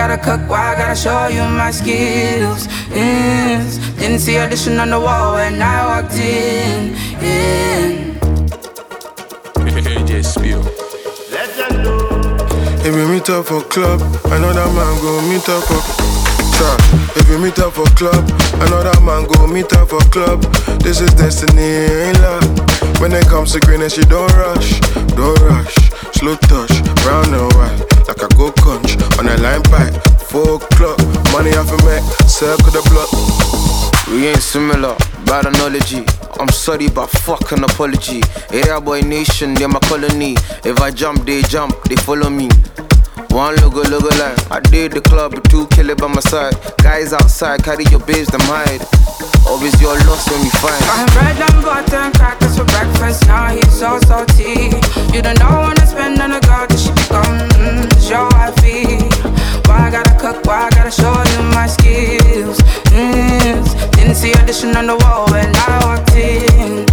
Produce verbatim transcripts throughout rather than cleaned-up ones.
gotta cook, why I gotta show you my skills. Yes. Didn't see audition on the wall when I walked in. in. If we meet up for club, another man go meet up for trap. If we meet up for club, another man go meet up for club. This is destiny, ain't love. When it comes to greenness, you don't rush, don't rush. Slow touch, brown and white, like a go conch on a line pipe. Four o'clock, money off a Mac, circle the block. We ain't similar, bad analogy. I'm sorry, but fuck an apology. Area boy nation, they're my colony. If I jump, they jump, they follow me. One logo, logo line. I did the club with two killers by my side. Guys outside, carry your babes, them hide. Always you're lost when we find. I'm bread and butter and crackers for breakfast. Now he's so salty. You don't know when I spend on a girl that she become mm, it's your wifey. Why I gotta cook, why I gotta show you my skills. Mm, didn't see audition on the wall when I walked in.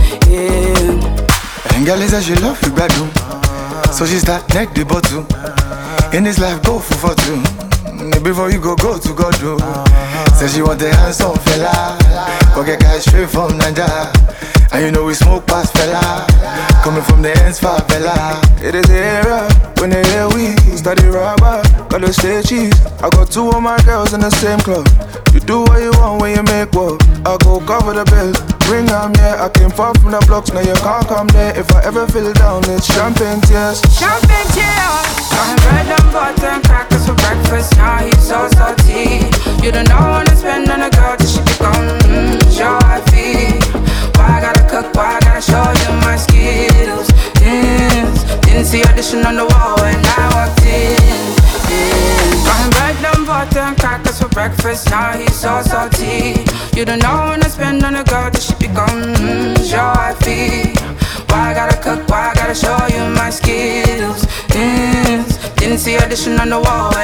Yeah. And girl says she love you bad too. So she start neck the bottle. In this life go for for two. Before you go, go to God do. Says she want the handsome fella. Go get guys straight from Nigeria. And you know we smoke past fella. Coming from the ends far fella. It is the era when they hear we study rubber, gotta stay cheese. I got two of my girls in the same club. You do what you want when you make work. I go cover the bills, bring them, yeah. I came far from the blocks, now you can't come there. If I ever feel down, it's champagne tears. Champagne tears. I'm bread and butter and crackers for breakfast. Now he's so salty. You don't know when I spend on a girl that she become mm, it's your wifey. Why I gotta cook, why I gotta show you my skills. Yes. Didn't see audition on the wall when I walked in. Yeah. I'm bread and butter and crackers for breakfast. Now he's so salty. You don't know when I spend on a girl that she become mm, it's your wifey. Why I gotta cook, why I gotta show you my skills. Yes. Didn't see audition on the wall.